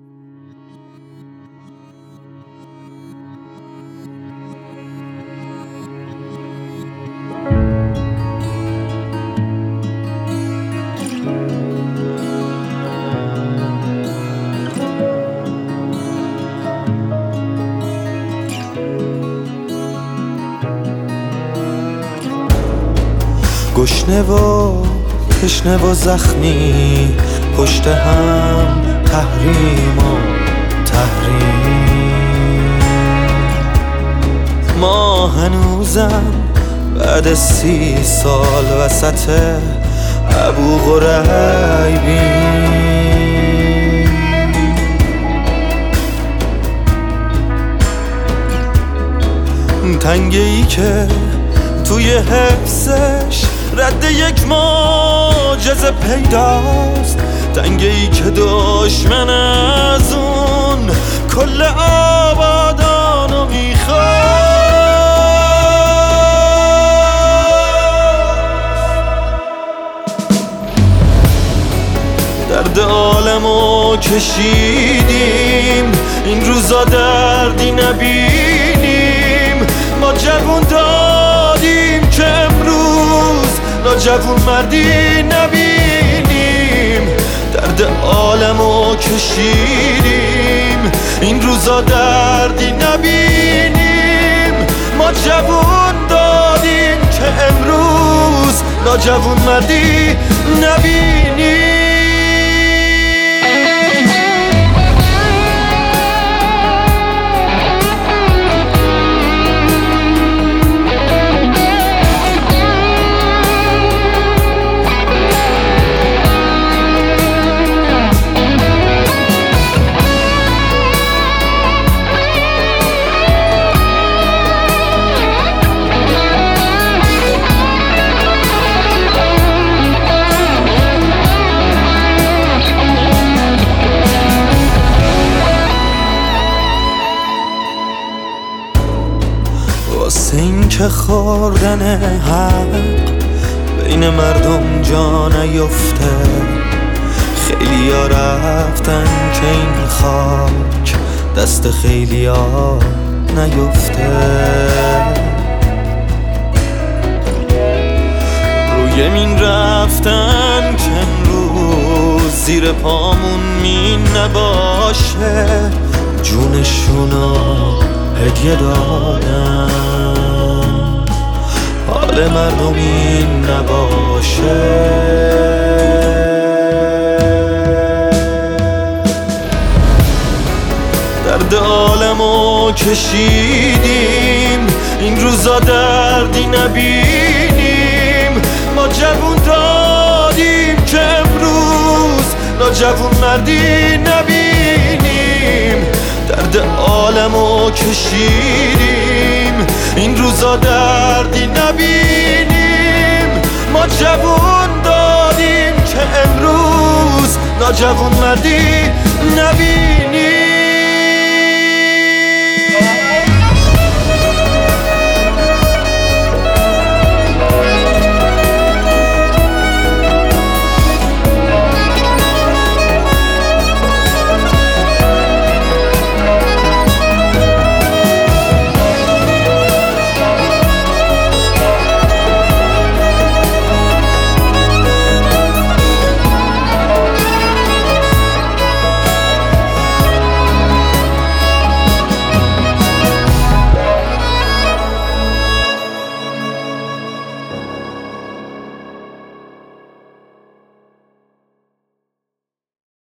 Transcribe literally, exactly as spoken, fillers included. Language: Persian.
گشنه و تشنه و زخمی پشت هم تحریم و تحریم، ما هنوزم بعد سی سال وسط ابو غریبیم. تنگه ای که توی حفظش رد یک معجزه پیداست، تنگه ای که دشمن از اون کل آبادانو میخواست. درد عالمو کشیدیم، این روزا دردی نبینیم، ما جوون دادیم که امروز ناجوون مردی نبینیم. درد عالمو کشیدیم، این روزا دردی نبینیم، ما جوون دادیم که امروز ناجوون مردی نبینیم. واسه این که خوردن حق بین مردم جا نیفته، خیلی ها رفتن که این خاک دست خیلی ها نیفته. روی مین رفتن که امروز زیر پامون مین نباشه، جونشونو هدیه دادن، حال مردم این نباشه. درد عالمو کشیدیم، این روزا دردی نبینیم، ما جوون دادیم که امروز ناجوون مردی نبینیم. درد عالمو کشیدیم، این روزا دردی نبینیم، ما جوون دادیم که امروز ناجوون مردی نبینیم.